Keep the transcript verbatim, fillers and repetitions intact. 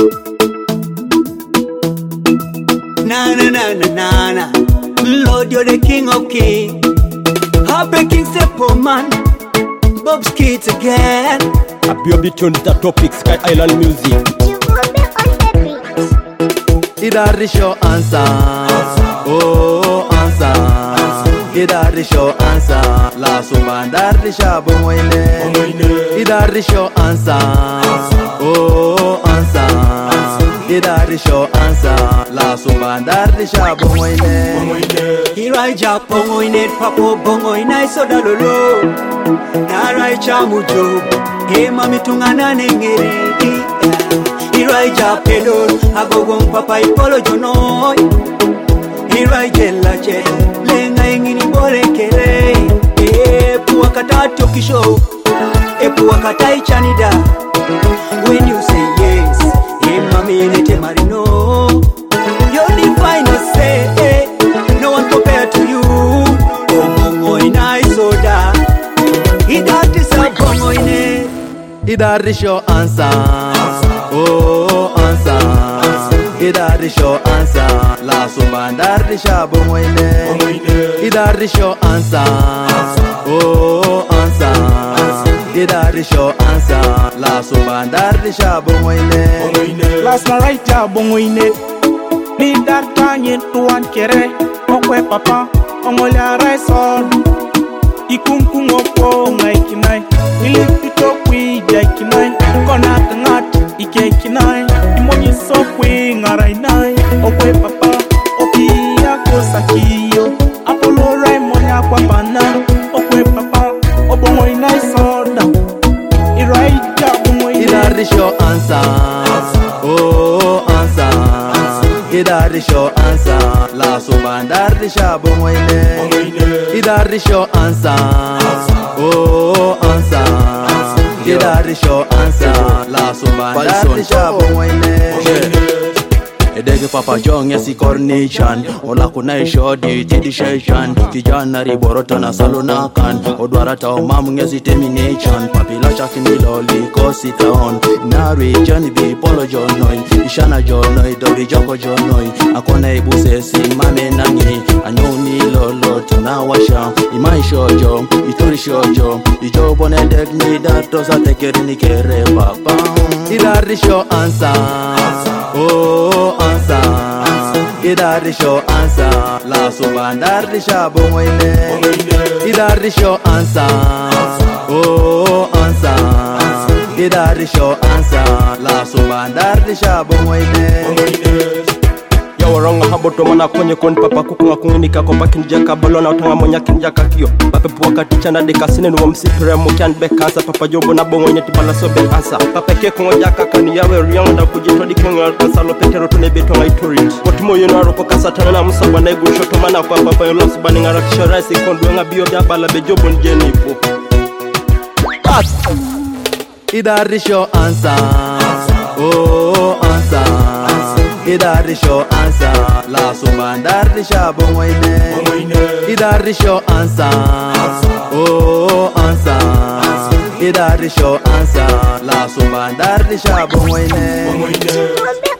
Na na na na na na. Lord, you're the King of Kings. Heartbreaking simple man. Bob's kids again. Happy to the topic, Sky Island music. Ida the show answer. Oh, answer. Ida the show answer. La subanda the shabu moine. Ida the show answer. Oh, answer. Ida the show answer. La subanda the shabu moine. Irai japo moine papo bongo inai soda lolo. Narai chamujo. He mami tungana nengeri. Irai japelo agogo papa ipolo jono. Irai jela je lenga ingini bore kere. E puwa kata tokisho. E puwa kata ichanida. When you say yes, e mami nete marino. You're the finest say, no one compared to you. Bongo inai soda. Ida tisa bongo ine. Ida the show answer. Oh, answer. Ida the show answer. La subanda the shabu moine. Ida the show answer. Oh, answer. Ida the show answer. La subanda the shabu moine. Last night ya bongoine. Ni that kanye tuan kere. Okwe papa. Ongolia raisor. Ikunku ngoko ngai kinai. Ili pito kwi jai kinai. Kona kangat ike kinai. Imoni so kwi ngarai nai. Okwe papa. Oki yako sakiyo. Apolo rai monya kwa pana. Okwe papa. Obongo inai soda. Irai ja bongo ine. Ida the show answer. Oh, answer. Ida the show answer. La subanda the shabu moine. Ida the show answer. Oh, answer. Ida the show answer. La subanda the shabu moine. Edege papa jong yasi coronation. Ola kunai shodi tidishation. Kijana riborota na salona kan. Odwara tao mamu ngezi termination. Papila chakini loli kosi taon. Nari jani bi polo jonoi. Ishana jonoi dobi joko jonoi. Akone ibuse si mame nangi. Anyoni lolo tunawasha. Imai shojo, ituri shojo. Ijo bone degni datosa tekerini kere papa. Ida the show answer. Oh, answer. Ida the show answer. La subanda the shabu moine. Ida the show answer. Oh, answer. Ida the show answer. La subanda the shabu moine. Yawaronga haboto mana kwenye kon papa kukunga kunginika kompa kinjaka balona utanga monya kinjaka kiyo. Pape puwa katicha na deka sine nuwa msipire mukian bekansa. Papa jobo na bongo nye tibala sobe ansa. Pape ke kungo jaka kani yawe riyonda kujitodi kunga kansa lopetero tunebeto nga iturit. Watimo yunu aroko kasatana na musaba na igu shoto mana kwa papa yolosu bani nga rakisha raisi kondu nga biyo bia bala bejobo njeni ipo. Ida the show answer. Oh, answer. Ida the show answer. La subanda the shabu moine. Ida the show answer. Oh, answer. Ida the show answer. La subanda the shabu moine.